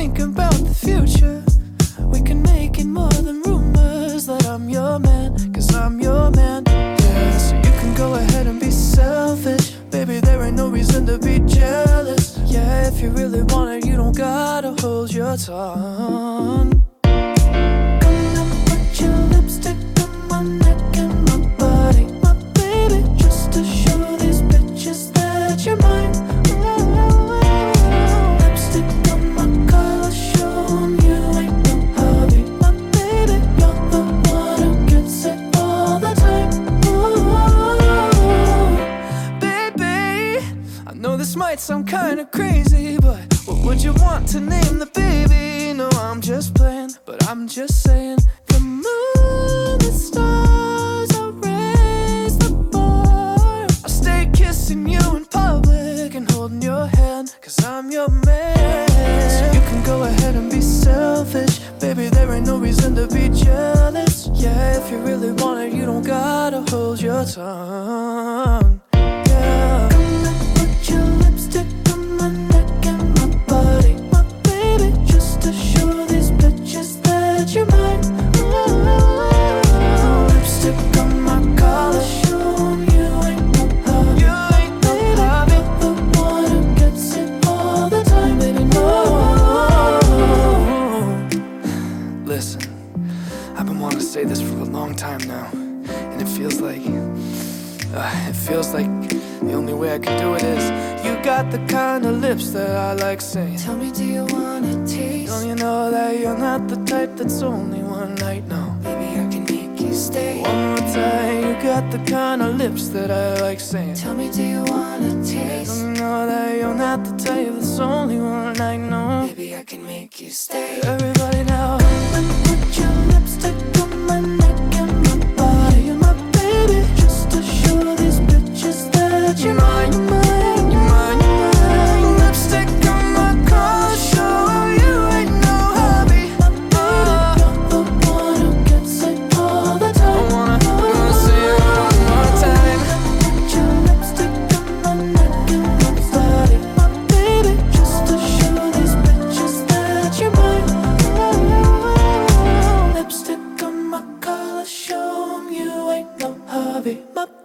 think about the future. We can make it more than rumors that I'm your man, 'cause I'm your man. Yeah, so you can go ahead and be selfish. Baby, there ain't no reason to be jealous. Yeah, if you really want it, you don't gotta hold your tongue. Come and put your lipstick on my neck and my body, my baby, just to show these bitches that you're mine. Lipstick on my collar, show 'em you ain't no hobby. My baby, you're the one who gets it all the time. Baby, I know this might sound kinda crazy, but what would you want to name the baby? No, I'm just playing, but I'm just saying. The moon, the stars, I'll raise the bar. I'll stay kissing you in public and holding your hand, 'cause I'm your man. So you can go ahead and be selfish. Baby, there ain't no reason to be jealous. Yeah, if you really want it, you don't gotta hold your tongue. Yeah. Come and put your lipstick on my neck and my body, my baby, just to show these bitches that you're mine. Lipstick on my collar, show 'em you ain't no hobby. You ain't no hobby. The one who gets it all the time, baby, no. Listen, I've been wanting to say this for a long time now, and it feels like the only way I can do it is, you got the kind of lips that I like saying. Tell me, do you wanna taste? Don't you know that you're not the type that's only one night? No, baby, I can make you stay. One more time, you got the kind of lips that I like saying. Tell me, do you wanna taste? Don't you know that you're not the type that's only one night? No, baby, I can make you stay. Everybody now, come and put your lipstick on my neck and my body, my baby, just to show these bitches that you're mine, you're mine, you're mine, you're mine. Lipstick on my collar, show 'em you ain't no hobby. My baby, you're the one who gets it all the time. I wanna see it one more time. Put your lipstick on my neck and my body, my baby, just to show these bitches that you're mine. Lipstick on my collar, show 'em you ain't no hobby. My